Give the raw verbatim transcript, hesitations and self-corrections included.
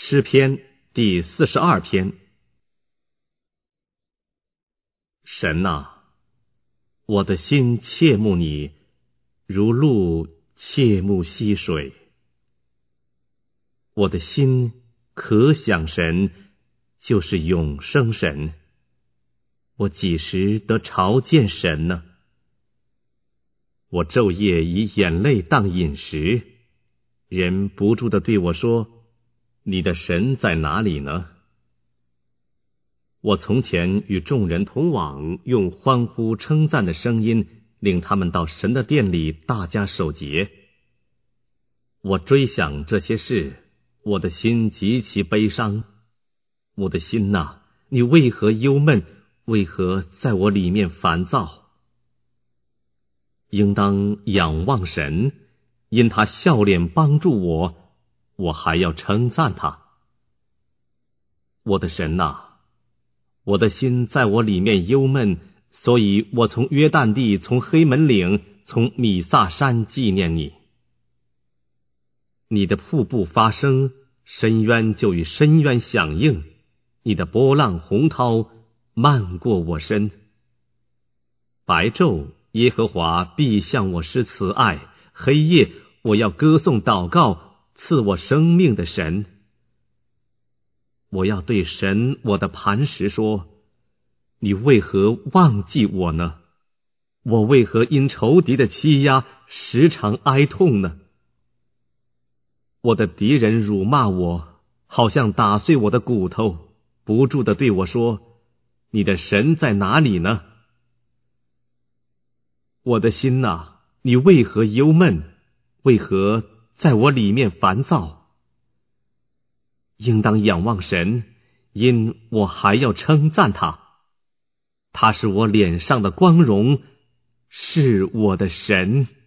诗篇第四十二篇。神啊，我的心切慕你，如鹿切慕溪水。我的心可想神，就是永生神。我几时得朝见神呢？我昼夜以眼泪当饮食，人不住地对我说，你的神在哪里呢？我从前与众人同往，用欢呼称赞的声音，领他们到神的殿里大家守节。我追想这些事，我的心极其悲伤。我的心哪，你为何忧闷？为何在我里面烦躁？应当仰望神，因他笑脸帮助我，我还要称赞他。我的神哪，我的心在我里面忧闷，所以我从约旦地，从黑门岭，从米萨山纪念你。你的瀑布发声，深渊就与深渊响应，你的波浪洪涛漫过我身。白昼耶和华必向我施慈爱，黑夜我要歌颂祷告赐我生命的神。我要对神我的磐石说，你为何忘记我呢？我为何因仇敌的欺压时常哀痛呢？我的敌人辱骂我，好像打碎我的骨头，不住地对我说，你的神在哪里呢？我的心哪，你为何忧闷？为何在我里面烦躁？应当仰望神，因我还要称赞他。他是我脸上的光荣，是我的神。